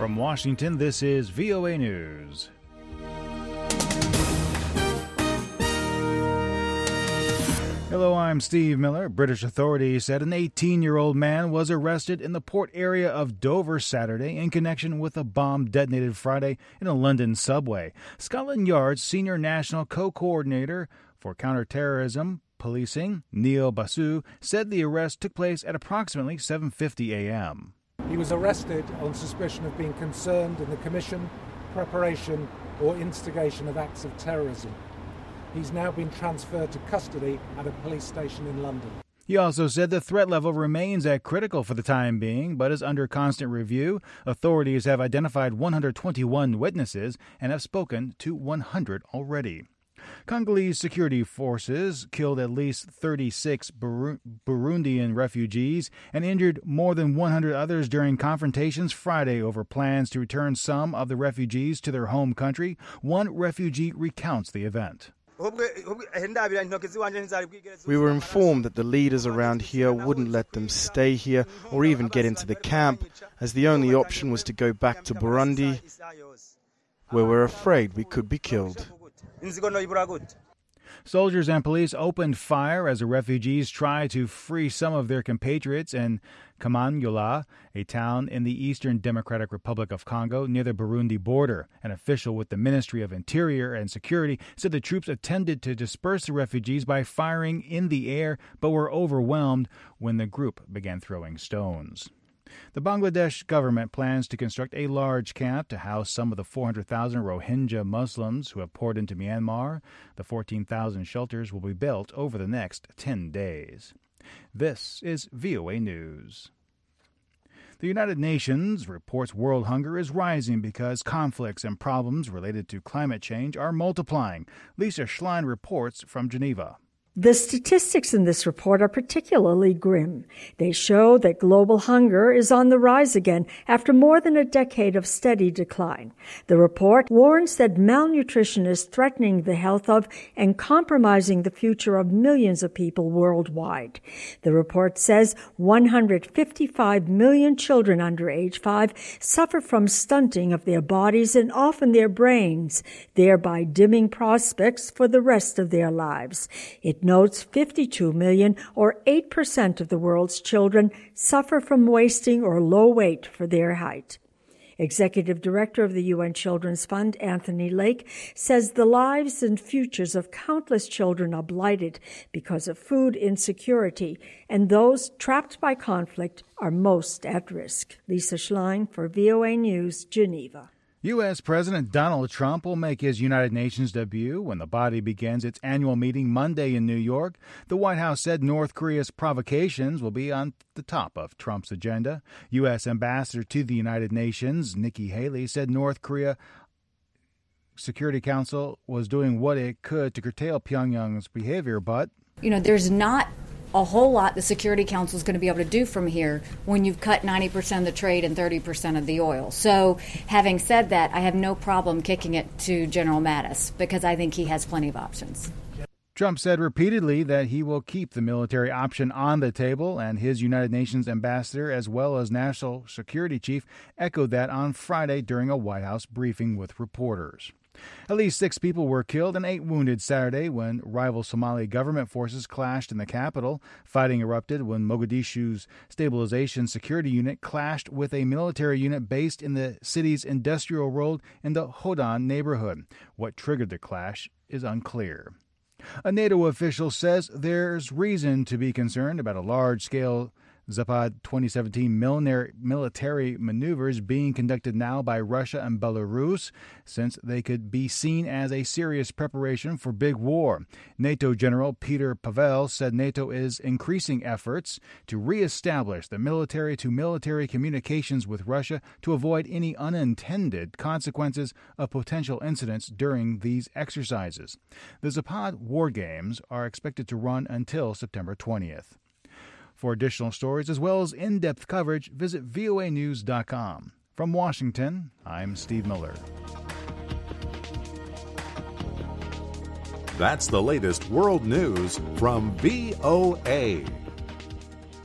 From Washington, this is VOA News. Hello, I'm Steve Miller. British authorities said an 18-year-old man was arrested in the port area of Dover Saturday in connection with a bomb detonated Friday in a London subway. Scotland Yard's senior national co-coordinator for counterterrorism policing, Neil Basu, said the arrest took place at approximately 7:50 a.m. He was arrested on suspicion of being concerned in the commission, preparation or instigation of acts of terrorism. He's now been transferred to custody at a police station in London. He also said the threat level remains at critical for the time being, but is under constant review. Authorities have identified 121 witnesses and have spoken to 100 already. Congolese security forces killed at least 36 Burundian refugees and injured more than 100 others during confrontations Friday over plans to return some of the refugees to their home country. One refugee recounts the event. We were informed that the leaders around here wouldn't let them stay here or even get into the camp, as the only option was to go back to Burundi, where we're afraid we could be killed. Soldiers and police opened fire as the refugees tried to free some of their compatriots in Kamanyola, a town in the Eastern Democratic Republic of Congo near the Burundi border. An official with the Ministry of Interior and Security said the troops attempted to disperse the refugees by firing in the air, but were overwhelmed when the group began throwing stones. The Bangladesh government plans to construct a large camp to house some of the 400,000 Rohingya Muslims who have poured into Myanmar. The 14,000 shelters will be built over the next 10 days. This is VOA News. The United Nations reports world hunger is rising because conflicts and problems related to climate change are multiplying. Lisa Schlein reports from Geneva. The statistics in this report are particularly grim. They show that global hunger is on the rise again after more than a decade of steady decline. The report warns that malnutrition is threatening the health of and compromising the future of millions of people worldwide. The report says 155 million children under age 5 suffer from stunting of their bodies and often their brains, thereby dimming prospects for the rest of their lives. It notes 52 million, or 8% of the world's children, suffer from wasting or low weight for their height. Executive Director of the UN Children's Fund, Anthony Lake, says the lives and futures of countless children are blighted because of food insecurity, and those trapped by conflict are most at risk. Lisa Schlein for VOA News, Geneva. U.S. President Donald Trump will make his United Nations debut when the body begins its annual meeting Monday in New York. The White House said North Korea's provocations will be on the top of Trump's agenda. U.S. Ambassador to the United Nations, Nikki Haley, said North Korea Security Council was doing what it could to curtail Pyongyang's behavior, but there's not a whole lot the Security Council is going to be able to do from here when you've cut 90% of the trade and 30% of the oil. So having said that, I have no problem kicking it to General Mattis because I think he has plenty of options. Trump said repeatedly that he will keep the military option on the table, and his United Nations ambassador as well as national security chief echoed that on Friday during a White House briefing with reporters. At least 6 people were killed and 8 wounded Saturday when rival Somali government forces clashed in the capital. Fighting erupted when Mogadishu's Stabilization Security Unit clashed with a military unit based in the city's industrial road in the Hodan neighborhood. What triggered the clash is unclear. A NATO official says there's reason to be concerned about a large-scale Zapad 2017 military maneuvers being conducted now by Russia and Belarus, since they could be seen as a serious preparation for big war. NATO General Peter Pavel said NATO is increasing efforts to reestablish the military-to-military communications with Russia to avoid any unintended consequences of potential incidents during these exercises. The Zapad war games are expected to run until September 20th. For additional stories as well as in-depth coverage, visit voanews.com. From Washington, I'm Steve Miller. That's the latest world news from VOA.